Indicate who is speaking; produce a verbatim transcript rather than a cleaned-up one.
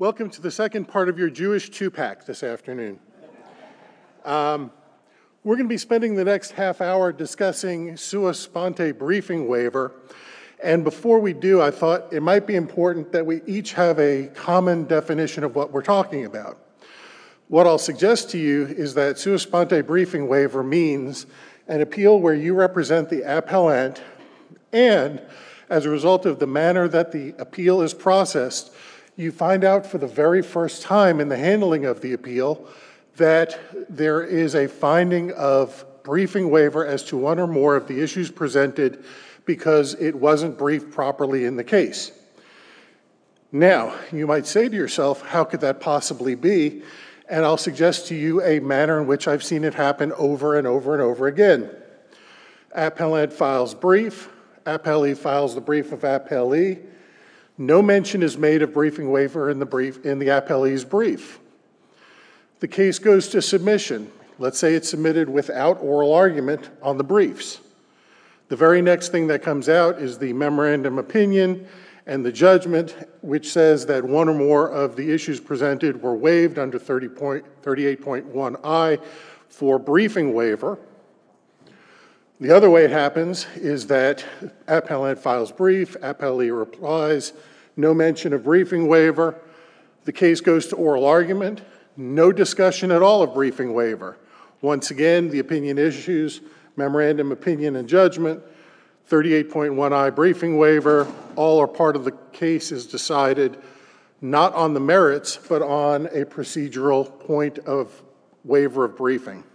Speaker 1: Welcome to the second part of your Jewish two-pack this afternoon. Um, we're going to be spending the next half hour discussing sua sponte briefing waiver. And before we do, I thought it might be important that we each have a common definition of what we're talking about. What I'll suggest to you is that sua sponte briefing waiver means an appeal where you represent the appellant, and as a result of the manner that the appeal is processed, you find out for the very first time in the handling of the appeal that there is a finding of briefing waiver as to one or more of the issues presented because it wasn't briefed properly in the case. Now, you might say to yourself, how could that possibly be? And I'll suggest to you a manner in which I've seen it happen over and over and over again. Appellant files brief, appellee files the brief of appellee. No mention is made of briefing waiver in the brief in the appellee's brief. The case goes to submission. Let's say it's submitted without oral argument on the briefs. The very next thing that comes out is the memorandum opinion and the judgment, which says that one or more of the issues presented were waived under thirty-eight point one I for briefing waiver. The other way it happens is that appellant files brief, appellee replies, no mention of briefing waiver. The case goes to oral argument, no discussion at all of briefing waiver. Once again, the opinion issues, memorandum opinion and judgment, thirty-eight point one I briefing waiver, all are part of the case is decided not on the merits, but on a procedural point of waiver of briefing.